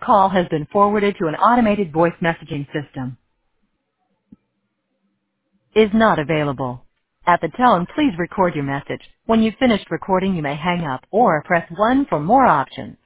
call has been forwarded to an automated voice messaging system. Is not available. At the tone, please record your message. When you've finished recording, you may hang up or press 1 for more options.